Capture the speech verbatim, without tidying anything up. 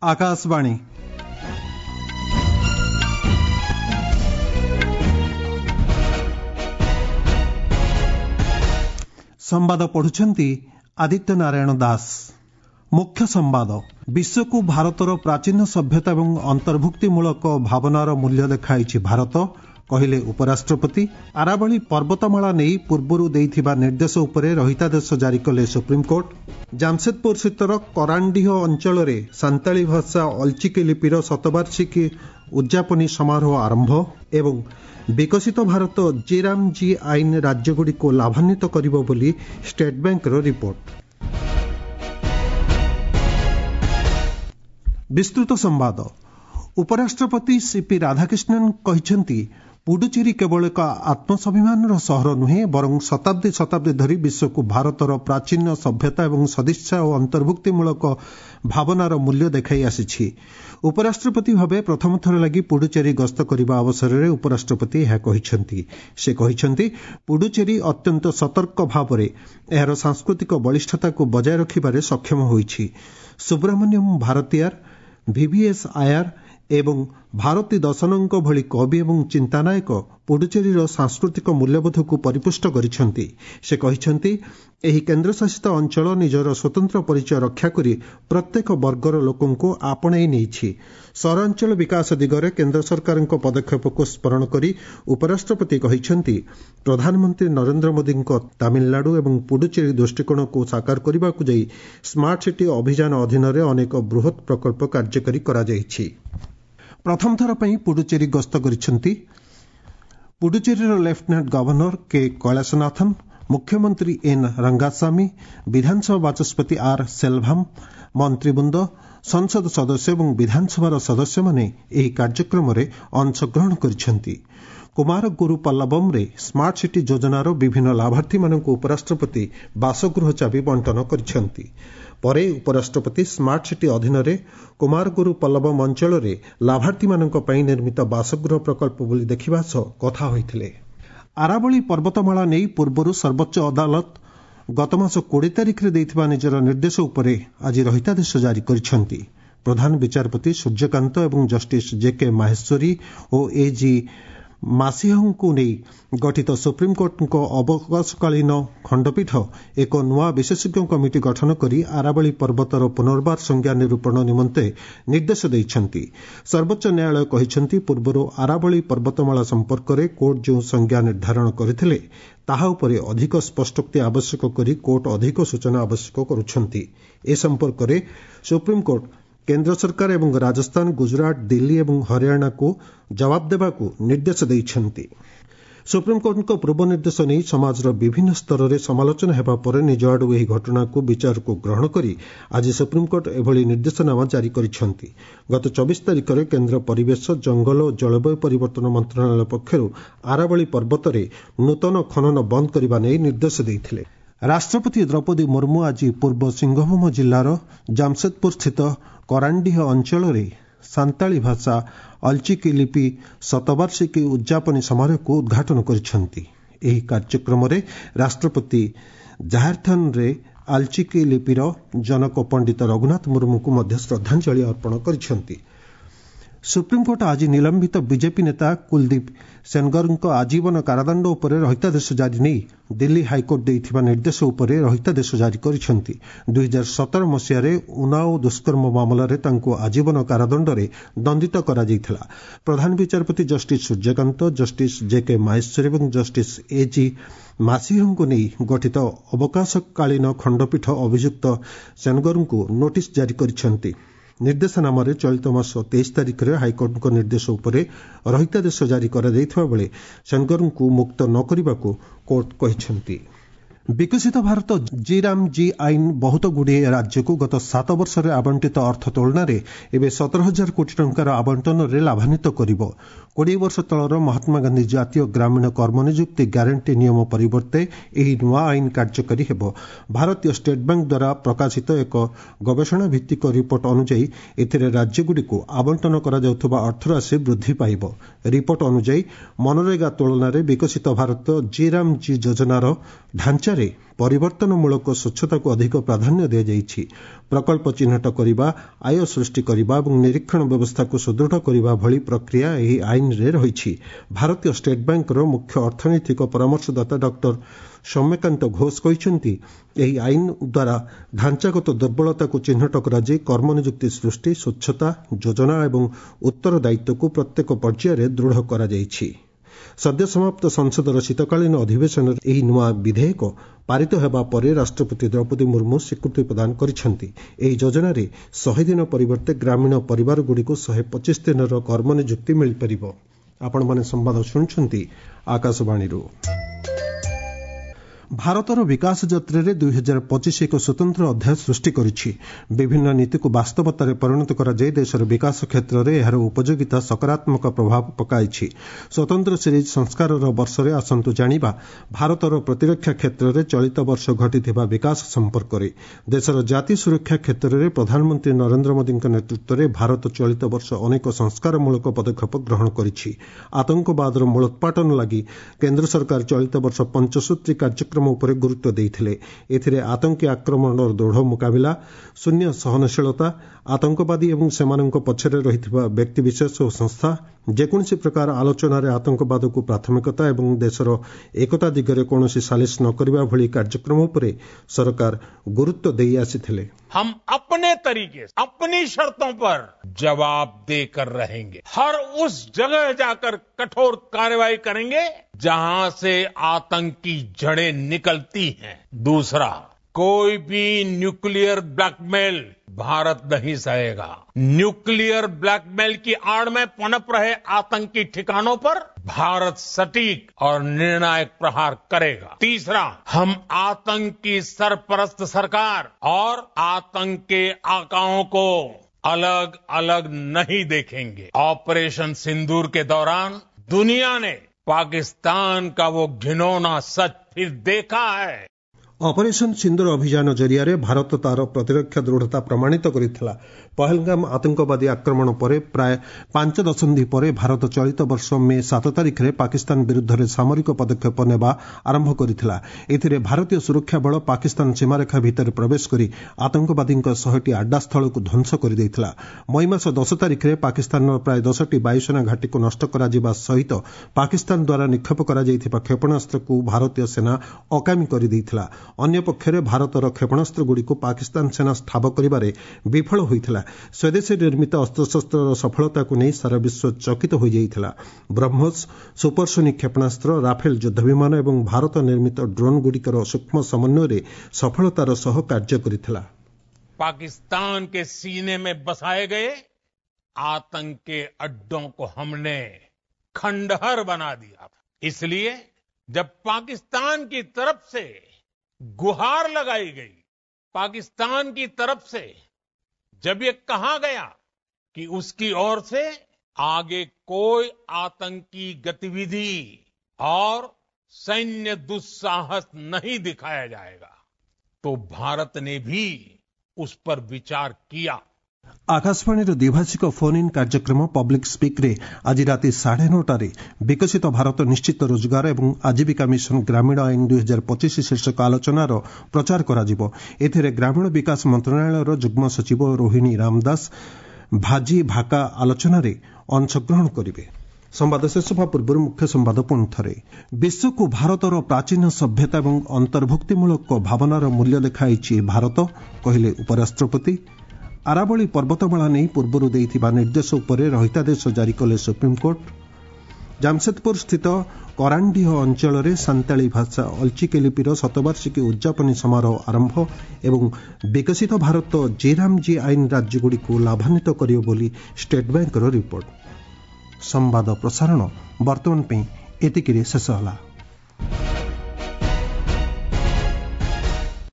आकाशवाणी संवाद पढ़ुछंती आदित्य नारायण दास। मुख्य संवाद। विश्व को भारतर प्राचीन सभ्यता एवं अंतर्भुक्तिमूलक भावनार मूल्य देखाई भारत कहले उपराष्ट्रपति। आरावली पर्वतमाला नहीं पूर्वरू देइथिबा निर्देश उपरे रहितादेश जारी कले सुप्रीमकोर्ट। जामशेदपुर स्थितर करांडीह अंचल में सांताली भाषा अलचिकी लिपिर शतवार्षिकी उद्यापनी समारोह आरंभ एवं विकसित भारत जीराम जी आईन राज्यगुड़ी को लाभान्वित करिबो बोली स्टेट बैंक रिपोर्ट। विस्तृत संवाद। उपराष्ट्रपति सीपी राधाकृष्णन कहिसेंती पुडुचेरी केवल एक आत्मस्वाभिमान सहर नुहे बरं शताब्दी शताब्दी धरी विश्व को भारतर प्राचीन सभ्यता एवं सदिच्छा और अंतर्भुक्तिमूलक भावनार मूल्य देखाई आसिछि। उपराष्ट्रपति भावे प्रथम थर लगी पुडुचेरी गस्त करने अवसर में उपराष्ट्रपति यह कहिसेंती। से कहिसेंती पुडुचेरी अत्यंत सतर्क भाव में एहार सांस्कृतिक बलिष्ठता को बजाय रखिबारे सक्षम होइछि। सुब्रमण्यम भारतीयार, वीवीएस आयर एवं भारती दर्शनों भली कवि एवं चिंतानायक पुडुचेरीर सांस्कृतिक मूल्यबोध को परिपुष्ट करिसेंती। से कहिसेंती एही केन्द्रशासित अंचल निजर स्वतंत्र परिचय रक्षा करी प्रत्येक वर्गर लोकों को आपणाई नेइछि। सहरांचल विकास दिगरे केन्द्र सरकार पदक्षेप को स्मरण करी उपराष्ट्रपति कहिसेंती प्रधानमंत्री नरेंद्र मोदी तमिलनाडु एवं पुडुचेरी दृष्टिकोण को साकार करने को जाई स्मार्ट सिटी अभियान अधीन अनेक बृहत प्रकल्प कार्यकारी करा जाइछि। प्रथम थर पई पुडुचेरी गस्त करिसेंती पुडुचेरीर लेफ्टिनेंट गवर्नर के कैलासनाथन, मुख्यमंत्री एन रंगास्वामी, विधानसभा बाचस्पति आर सेल्भम, मंत्रीवृंद, संसद सदस्य और विधानसभार सदस्य माने एही कार्यक्रम में अंशग्रहण करिसेंती। कुमार गुरु पल्लवम रे स्मार्ट सिटी योजनार विभिन्न लाभार्थी मानक उपराष्ट्रपति बासगृह चाबी बंटन करिसेंती। परे उपराष्ट्रपति स्मार्ट सिटी अधीन कुमार गुरु पल्लवम अंचल में लाभार्थी मानक पई निर्मित बासगृह प्रकल्प बोली देखिबा सह कथा होइथिले। आरावली पर्वतमाला नहीं पूर्वरू सर्वोच्च अदालत गत मास बीस तारिख रे देइथिबा निजर निर्देश उपरे आज रहितादेश जारी करिसेंती। प्रधान विचारपति सूर्यकांत एवं जस्टिस जेके माहेश्वरी और एजी मासिहं को नहीं गठित सुप्रीमकोर्ट अवकाशकालीन खंडपीठ एक नुआ विशेषज्ञ कमिटी गठन करी आरावली पर्वतर पुनर्बार संज्ञा निरूपण निमंते निर्देश देइछंती। सर्वोच्च न्यायालय कहिसेंती पूर्वरो आरावली पर्वतमाला संपर्क में कोर्ट जो संज्ञा निर्धारण करथिले ताहा उपरे अधिक स्पष्टोक्ति आवश्यक करी कोर्ट अधिक सूचना आवश्यक करुछंती। ए संपर्क में सुप्रीमकोर्ट केंद्र सरकार एवं राजस्थान, गुजरात, दिल्ली एवं हरियाणा को जवाब देवा को निर्देश देइछंती। सुप्रीमकोर्ट पूर्व निर्देश नहीं समाजर विभिन्न स्तर में समालोचना हेबा पर निज आडू एही घटना को विचार को ग्रहण करी आज सुप्रीमकोर्ट एभली निर्देशनामा जारी करिसेंती। गत चौबीस तारिख में केंद्र परिवेश, जंगल और जलवायु परिवर्तन मंत्रणालय पक्षरु आरावली पर्वत में नूतन खनन बंद करने नहीं निर्देश देइथिले। राष्ट्रपति द्रौपदी मुर्मू आज पूर्व सिंहभूम जिलार जामशेदपुर स्थित करांडीह अंचल में सांताली भाषा अलचिकी लिपि शतवार्षिकी उद्यापनी समारोह को उद्घाटन करिसेंती। एही कार्यक्रम में राष्ट्रपति जाहेरथान रे अलचिकी लिपिर जनक पंडित रघुनाथ मुर्मू को मध्य श्रद्धांजलि अर्पण करिसेंती। सुप्रीमकोर्ट आज निलंबित बीजेपी नेता कुलदीप सेनगर आजीवन कारादंड उपरे रहितादेश जारी नहीं दिल्ली हाईकोर्ट देइथिबा निर्देश उपरे रहितादेश जारी करिसेंती। दुई हजार सतर मसीह उन्नाव दुष्कर्म मामला रे तांको आजीवन कारादंड रे दंडित करा जाइथिला। प्रधान विचारपति justice Suryakant, justice JK Maheshwari और जस्टिस एजी मासिहं को नहीं गठित अवकाशकालीन खंडपीठ अभियुक्त सेनगर को नोटिस जारी करिसेंती। निर्देशनामा चलित मास तेईस तारिख में हाईकोर्ट को निर्देश उपरे रहितादेश जारी करा जाइथिबा बेले सेनगर को मुक्त न करने को कोर्ट कहिसेंती। विकसित भारत जीराम जी आईन बहुत गुड़िए राज्य को गत सात वर्ष में आवंटित अर्थ तुलन में एवं सतर हजार कोटी टंकार आवंटन में लाभान्वित करिबो। कोड़े वर्ष तलर महात्मा गांधी जातीय ग्रामीण कर्मनियुक्ति ग्यारंटी नियम परिवर्ते एही नुआ आईन कार्यकारी हेबो। भारतीय स्टेट बैंक द्वारा प्रकाशित एक गवेषणा भित्तिक रिपोर्ट अनुसार एथिरे राज्यगुड़िक आवंटन करा जाउथबा अर्थराशि वृद्धि पाइबो। रिपोर्ट अनुसार मनरेगा तुलन में विकसित भारत जीराम जी योजनार ढांचा ପର୍ଯ୍ୟାୟରେ ପରିବର୍ତ୍ତନମୂଳକ ସ୍ୱଚ୍ଛତାକୁ ଅଧିକ ପ୍ରାଧାନ୍ୟ ଦିଆଯାଇଛି। ପ୍ରକଳ୍ପ ଚିହ୍ନଟ କରିବା, ଆୟ ସୃଷ୍ଟି କରିବା ଏବଂ ନିରୀକ୍ଷଣ ବ୍ୟବସ୍ଥାକୁ ସୁଦୃଢ଼ କରିବା ଭଳି ପ୍ରକ୍ରିୟା ଏହି ଆଇନରେ ରହିଛି। ଭାରତୀୟ ଷ୍ଟେଟ୍ ବ୍ୟାଙ୍କର ମୁଖ୍ୟ ଅର୍ଥନୈତିକ ପରାମର୍ଶଦାତା ଡକ୍ଟର ସୌମ୍ୟକାନ୍ତ ଘୋଷ କହିଛନ୍ତି, ଏହି ଆଇନ ଦ୍ୱାରା ଢାଞ୍ଚାଗତ ଦୁର୍ବଳତାକୁ ଚିହ୍ନଟ କରାଯାଇ କର୍ମନିଯୁକ୍ତି ସୃଷ୍ଟି, ସ୍ୱଚ୍ଛତା ଯୋଜନା ଏବଂ ଉତ୍ତରଦାୟିତ୍ୱକୁ ପ୍ରତ୍ୟେକ ପର୍ଯ୍ୟାୟରେ ଦୃଢ଼ କରାଯାଇଛି। ସଦ୍ୟ ସମାପ୍ତ ସଂସଦର ଶୀତକାଳୀନ ଅଧିବେଶନରେ ଏହି ନୂଆ ବିଧେୟକ ପାରିତ ହେବା ପରେ ରାଷ୍ଟ୍ରପତି ଦ୍ରୌପଦୀ ମୁର୍ମୁ ସ୍ୱୀକୃତି ପ୍ରଦାନ କରିଛନ୍ତି। ଏହି ଯୋଜନାରେ ଶହେ ଦିନ ପରିବର୍ତ୍ତେ ଗ୍ରାମୀଣ ପରିବାରଗୁଡ଼ିକୁ ଶହେ ପଚିଶ ଦିନର କର୍ମନିଯୁକ୍ତି ମିଳିପାରିବ। ଆପଣମାନେ ସମ୍ବାଦ ଶୁଣୁଛନ୍ତି ଆକାଶବାଣୀରୁ। ଭାରତର ବିକାଶ ଯାତ୍ରାରେ ଦୁଇ ହଜାର ପଚିଶ ଏକ ସ୍ୱତନ୍ତ୍ର ଅଧ୍ୟାୟ ସୃଷ୍ଟି କରିଛି। ବିଭିନ୍ନ ନୀତିକୁ ବାସ୍ତବତାରେ ପରିଣତ କରାଯାଇ ଦେଶର ବିକାଶ କ୍ଷେତ୍ରରେ ଏହାର ଉପଯୋଗିତା ସକାରାତ୍ମକ ପ୍ରଭାବ ପକାଇଛି। ସ୍ୱତନ୍ତ୍ର ସିରିଜ୍ ସଂସ୍କାରର ବର୍ଷରେ ଆସନ୍ତୁ ଜାଣିବା ଭାରତର ପ୍ରତିରକ୍ଷା କ୍ଷେତ୍ରରେ ଚଳିତ ବର୍ଷ ଘଟିଥିବା ବିକାଶ ସମ୍ପର୍କରେ। ଦେଶର ଜାତି ସୁରକ୍ଷା କ୍ଷେତ୍ରରେ ପ୍ରଧାନମନ୍ତ୍ରୀ ନରେନ୍ଦ୍ର ମୋଦିଙ୍କ ନେତୃତ୍ୱରେ ଭାରତ ଚଳିତ ବର୍ଷ ଅନେକ ସଂସ୍କାରମୂଳକ ପଦକ୍ଷେପ ଗ୍ରହଣ କରିଛି। ଆତଙ୍କବାଦର ମୂଳୋତ୍ପାଟନ ଲାଗି କେନ୍ଦ୍ର ସରକାର ଚଳିତ ବର୍ଷ ପଞ୍ଚସୂତ୍ରୀ କାର୍ଯ୍ୟକ୍ରମ ଉପରେ ଗୁରୁତ୍ୱ ଦେଇଥିଲେ। ଏଥିରେ ଆତଙ୍କୀ ଆକ୍ରମଣର ଦୃଢ଼ ମୁକାବିଲା, ଶୂନ୍ୟ ସହନଶୀଳତା, ଆତଙ୍କବାଦୀ ଏବଂ ସେମାନଙ୍କ ପଛରେ ରହିଥିବା ବ୍ୟକ୍ତିବିଶେଷ ଓ ସଂସ୍ଥା, ଯେକୌଣସି ପ୍ରକାର ଆଲୋଚନାରେ ଆତଙ୍କବାଦକୁ ପ୍ରାଥମିକତା ଏବଂ ଦେଶର ଏକତା ଦିଗରେ କୌଣସି ସାଲିସ୍ ନ କରିବା ଭଳି କାର୍ଯ୍ୟକ୍ରମ ଉପରେ ସରକାର ଗୁରୁତ୍ୱ ଦେଇ ଆସିଥିଲେ। हम अपने तरीके से अपनी शर्तों पर जवाब देकर रहेंगे। हर उस जगह जाकर कठोर कार्रवाई करेंगे जहां से आतंक की जड़ें निकलती हैं। दूसरा, कोई भी न्यूक्लियर ब्लैकमेल भारत नहीं सहेगा। न्यूक्लियर ब्लैकमेल की आड़ में पनप रहे आतंकी ठिकानों पर भारत सटीक और निर्णायक प्रहार करेगा। तीसरा, हम आतंक की सरपरस्त सरकार और आतंक के आकाओं को अलग अलग नहीं देखेंगे। ऑपरेशन सिंदूर के दौरान दुनिया ने पाकिस्तान का वो घिनौना सच फिर देखा है। ଅପରେସନ ସିନ୍ଦୁର ଅଭିଯାନ ଜରିଆରେ ଭାରତ ତାର ପ୍ରତିରକ୍ଷା ଦୃଢ଼ତା ପ୍ରମାଣିତ କରିଥିଲା। ପହଲଗାମ ଆତଙ୍କବାଦୀ ଆକ୍ରମଣ ପରେ ପ୍ରାୟ ପାଞ୍ଚ ଦଶନ୍ଧି ପରେ ଭାରତ ଚଳିତ ବର୍ଷ ମେ ସାତ ତାରିଖରେ ପାକିସ୍ତାନ ବିରୁଦ୍ଧରେ ସାମରିକ ପଦକ୍ଷେପ ନେବା ଆରମ୍ଭ କରିଥିଲା। ଏଥିରେ ଭାରତୀୟ ସୁରକ୍ଷା ବଳ ପାକିସ୍ତାନ ସୀମାରେଖା ଭିତରେ ପ୍ରବେଶ କରି ଆତଙ୍କବାଦୀଙ୍କ ଶହେଟି ଆଡ୍ଡାସ୍ଥଳକୁ ଧ୍ୱଂସ କରିଦେଇଥିଲା। ମଇ ମାସ ଦଶ ତାରିଖରେ ପାକିସ୍ତାନର ପ୍ରାୟ ଦଶଟି ବାୟୁସେନା ଘାଟିକୁ ନଷ୍ଟ କରାଯିବା ସହିତ ପାକିସ୍ତାନ ଦ୍ୱାରା ନିକ୍ଷେପ କରାଯାଇଥିବା କ୍ଷେପଣାସ୍ତ୍ରକୁ ଭାରତୀୟ ସେନା ଅକାମୀ କରିଦେଇଥିଲା। ଅନ୍ୟପକ୍ଷରେ ଭାରତର କ୍ଷେପଣାସ୍ତ୍ରଗୁଡ଼ିକୁ ପାକିସ୍ତାନ ସେନା ଠାବ କରିବାରେ ବିଫଳ ହୋଇଥିଲା। ସ୍ୱଦେଶୀ ନିର୍ମିତ ଅସ୍ତ୍ରଶସ୍ତ୍ରର ସଫଳତାକୁ ନେଇ ସାରା ବିଶ୍ୱ ଚକିତ ହୋଇଯାଇଥିଲା। ବ୍ରହ୍ମୋସ୍, ସୁପରସୋନିକ୍ କ୍ଷେପଣାସ୍ତ୍ର, ରାଫେଲ ଯୁଦ୍ଧବିମାନ ଏବଂ ଭାରତ ନିର୍ମିତ ଡ୍ରୋନ୍ଗୁଡ଼ିକର ସୂକ୍ଷ୍ମ ସମନ୍ୱୟରେ ସଫଳତାର ସହ କାର୍ଯ୍ୟ କରିଥିଲା। पाकिस्तान के सीने में बसाए गए आतंक के अड्डों को हमने खंडहर बना दिया था। इसलिए जब पाकिस्तान की तरफ से गुहार लगाई गई, पाकिस्तान की तरफ से जब ये कहा गया कि उसकी ओर से आगे कोई आतंकी गतिविधि और सैन्य दुस्साहस नहीं दिखाया जाएगा, तो भारत ने भी उस पर विचार किया। ଆକାଶବାଣୀର ଦ୍ୱିଭାଷିକ ଫୋନ୍ ଇନ୍ କାର୍ଯ୍ୟକ୍ରମ ପବ୍ଲିକ୍ ସ୍ପିକ୍ରେ ଆଜି ରାତି ସାଢ଼େ ନଅଟାରେ ବିକଶିତ ଭାରତ ନିଶ୍ଚିତ ରୋଜଗାର ଏବଂ ଆଜୀବିକା ମିଶନ ଗ୍ରାମୀଣ ଆଇନ ଦୁଇ ହଜାର ପଚିଶ ଶୀର୍ଷକ ଆଲୋଚନାର ପ୍ରଚାର କରାଯିବ। ଏଥିରେ ଗ୍ରାମୀଣ ବିକାଶ ମନ୍ତ୍ରଣାଳୟର ଯୁଗ୍ମ ସଚିବ ରୋହିଣୀ ରାମଦାସ ଭାଜି ଭାକା ଆଲୋଚନାରେ ଅଂଶଗ୍ରହଣ କରିବେ। ସମ୍ବାଦ ଶେଷ ହେବା ପୂର୍ବରୁ ମୁଖ୍ୟ ସମ୍ବାଦ ପୁଣି ଥରେ। ବିଶ୍ୱକୁ ଭାରତର ପ୍ରାଚୀନ ସଭ୍ୟତା ଏବଂ ଅନ୍ତର୍ଭୁକ୍ତିମୂଳକ ଭାବନାର ମୂଲ୍ୟ ଦେଖାଇଛି ଭାରତ, କହିଲେ ଉପରାଷ୍ଟ୍ରପତି। ଆରାବଳୀ ପର୍ବତମାଳା ନେଇ ପୂର୍ବରୁ ଦେଇଥିବା ନିର୍ଦ୍ଦେଶ ଉପରେ ରହିତାଦେଶ ଜାରି କଲେ ସୁପ୍ରିମକୋର୍ଟ। ଜାମସେଦପୁର ସ୍ଥିତ କରାଣ୍ଡିହ ଅଞ୍ଚଳରେ ସାନ୍ତାଳୀ ଭାଷା ଅଲ୍ଚିକି ଲିପିର ଶତବାର୍ଷିକୀ ଉଦ୍ଯାପନୀ ସମାରୋହ ଆରମ୍ଭ ଏବଂ ବିକଶିତ ଭାରତ ଜେରାମଜି ଆଇନ ରାଜ୍ୟଗୁଡ଼ିକୁ ଲାଭାନ୍ୱିତ କରିବ ବୋଲି ଷ୍ଟେଟ୍ ବ୍ୟାଙ୍କର ରିପୋର୍ଟ। ସମ୍ବାଦ ପ୍ରସାରଣ ବର୍ତ୍ତମାନ ପାଇଁ ଏତିକିରେ ଶେଷ ହେଲା।